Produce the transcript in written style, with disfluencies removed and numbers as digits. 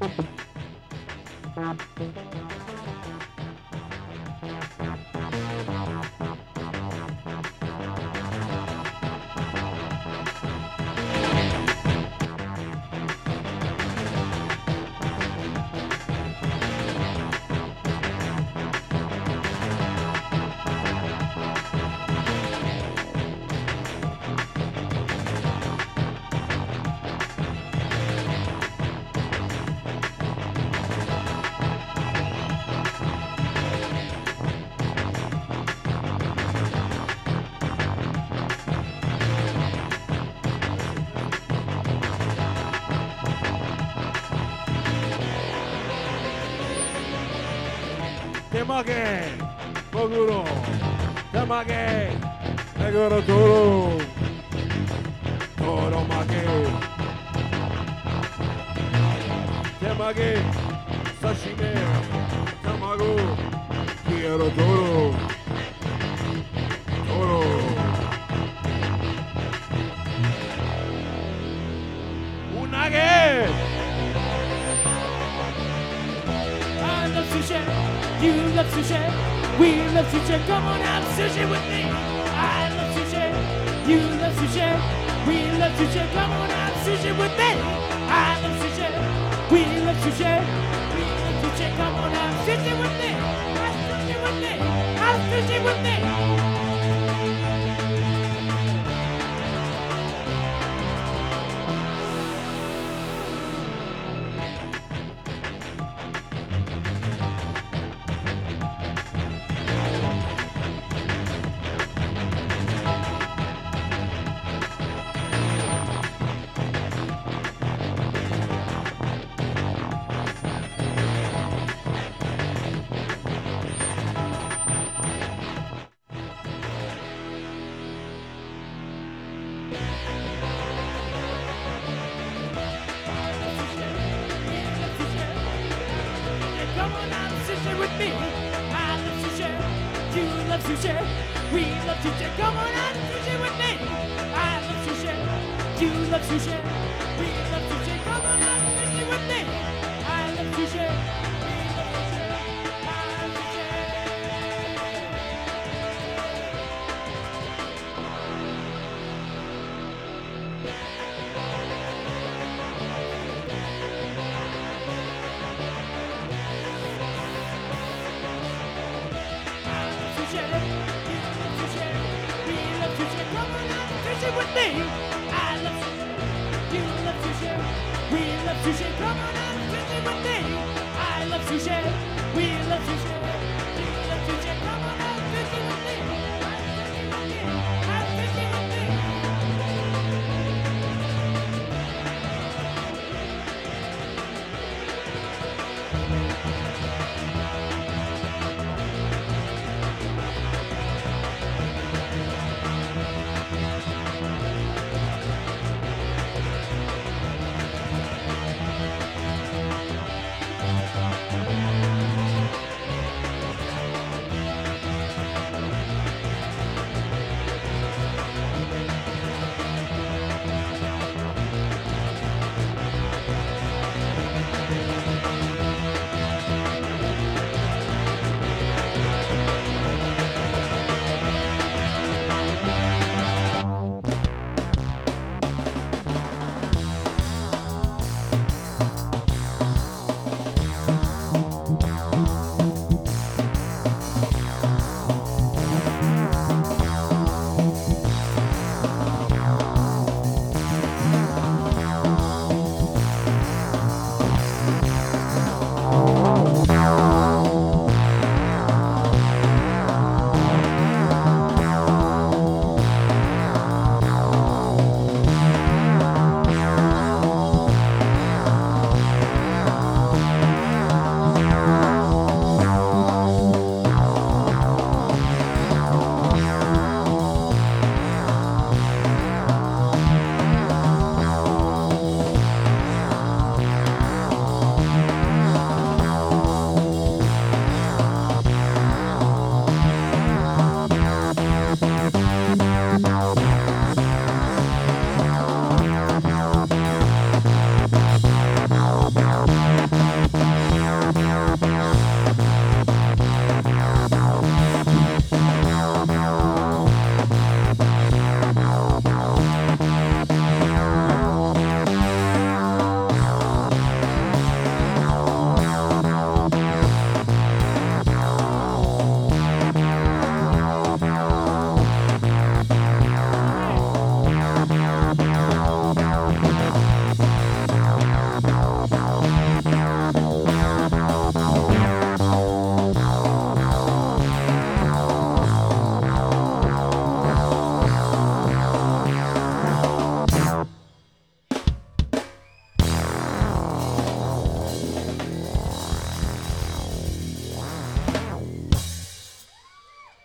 Temage, Moguro, Temage, Negoro Toro, Toro Mage, Temage, Sashime, Tamago, Quiero Toro, Toro. Unage! I love sushi, you love sushi, we love sushi, come on have sushi with me. I love sushi, you love sushi, we love sushi, come on have sushi with me. I love sushi, we love sushi, we love sushi, come on have sushi with me. Have sushi with me, have sushi with me. Come on have sushi with me. I love sushi, you love sushi, we love sushi. Come on have sushi with me. I love sushi, you love sushi, we love sushi. Come on have sushi with me. I love sushi.